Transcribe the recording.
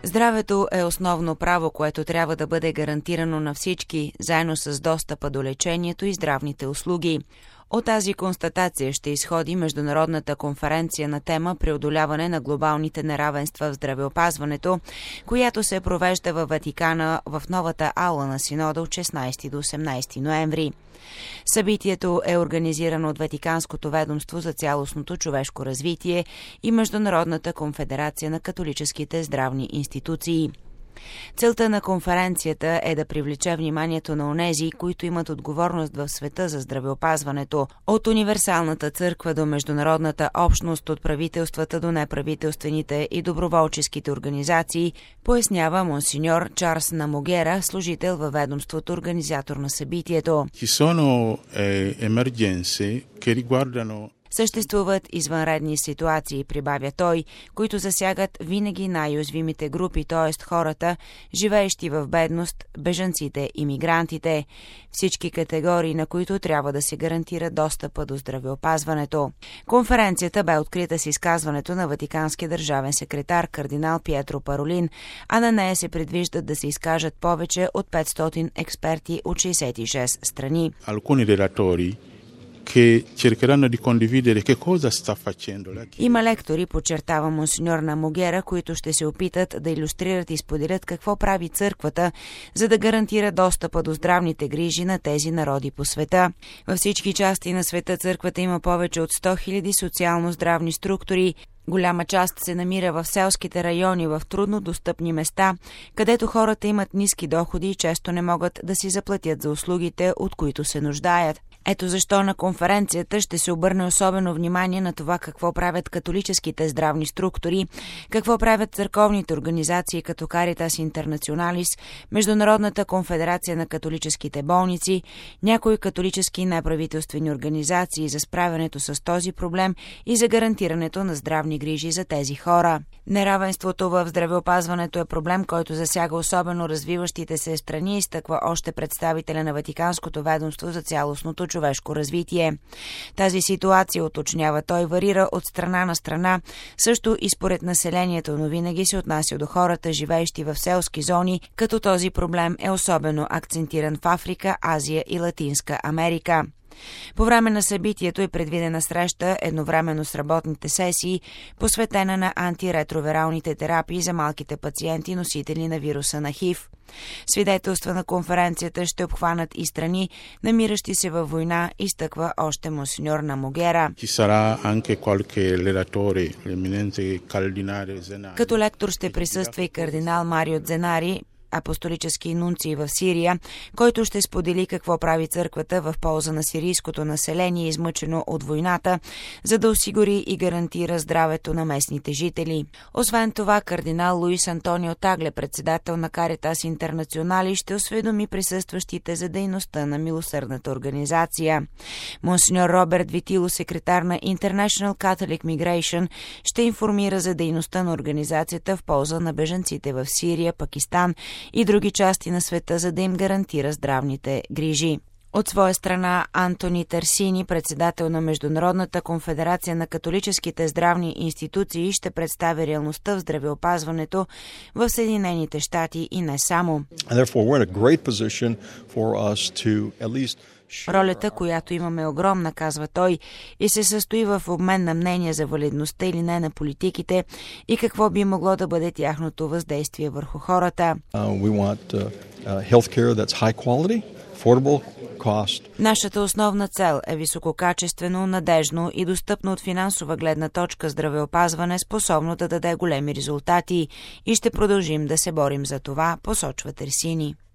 Здравето е основно право, което трябва да бъде гарантирано на всички, заедно с достъпа до лечението и здравните услуги. От тази констатация ще изходи Международната конференция на тема преодоляване на глобалните неравенства в здравеопазването, която се провежда във Ватикана в новата аула на Синода от 16 до 18 ноември. Събитието е организирано от Ватиканското ведомство за цялостното човешко развитие и Международната конфедерация на католическите здравни институции. Целта на конференцията е да привлече вниманието на онези, които имат отговорност в света за здравеопазването, от универсалната църква до международната общност, от правителствата до неправителствените и доброволческите организации, пояснява монсеньор Чарлз Намогера, служител във ведомството, организатор на събитието. Съществуват извънредни ситуации, прибавя той, които засягат винаги най-уязвимите групи, т.е. хората, живеещи в бедност, бежанците и мигрантите, всички категории, на които трябва да се гарантира достъпа до здравеопазването. Конференцията бе открита с изказването на ватиканския държавен секретар кардинал Пиетро Паролин, а на нея се предвиждат да се изкажат повече от 500 експерти от 66 страни. Има лектори, подчертава монсеньор Намогера, които ще се опитат да илюстрират и споделят какво прави църквата, за да гарантира достъпа до здравните грижи на тези народи по света. Във всички части на света църквата има повече от 100 000 социално-здравни структури. Голяма част се намира в селските райони, в трудно достъпни места, където хората имат ниски доходи и често не могат да си заплатят за услугите, от които се нуждаят. Ето защо на конференцията ще се обърне особено внимание на това какво правят католическите здравни структури, какво правят църковните организации като Caritas Internationalis, Международната конфедерация на католическите болници, някои католически неправителствени организации за справянето с този проблем и за гарантирането на здравни грижи за тези хора. Неравенството в здравеопазването е проблем, който засяга особено развиващите се страни, изтъква още представителя на Ватиканското ведомство за цялостното човешко развитие. Тази ситуация, уточнява той, варира от страна на страна, също и според населението, но винаги се отнася до хората, живеещи в селски зони, като този проблем е особено акцентиран в Африка, Азия и Латинска Америка. По време на събитието е предвидена среща едновременно с работните сесии, посветена на антиретровиралните терапии за малките пациенти, носители на вируса на ХИВ. Свидетелства на конференцията ще обхванат и страни, намиращи се във война, изтъква още монсеньор Намогера. Като лектор ще присъства и кардинал Марио Дзенари, апостолически нунций в Сирия, който ще сподели какво прави църквата в полза на сирийското население, измъчено от войната, за да осигури и гарантира здравето на местните жители. Освен това, кардинал Луис Антонио Тагле, председател на Caritas Internationalis, ще осведоми присъстващите за дейността на милосърдната организация. Монсеньор Роберт Витило, секретар на International Catholic Migration, ще информира за дейността на организацията в полза на бежанците в Сирия, Пакистан и други части на света, за да им гарантира здравните грижи. От своя страна Антони Тарсини, председател на Международната конфедерация на католическите здравни институции, ще представи реалността в здравеопазването в Съединените щати и не само. Ролята, която имаме, е огромна, казва той, и се състои в обмен на мнения за валидността или не на политиките и какво би могло да бъде тяхното въздействие върху хората. Нашата основна цел е висококачествено, надежно и достъпно от финансова гледна точка здравеопазване, способно да даде големи резултати, и ще продължим да се борим за това, посочва Терсини.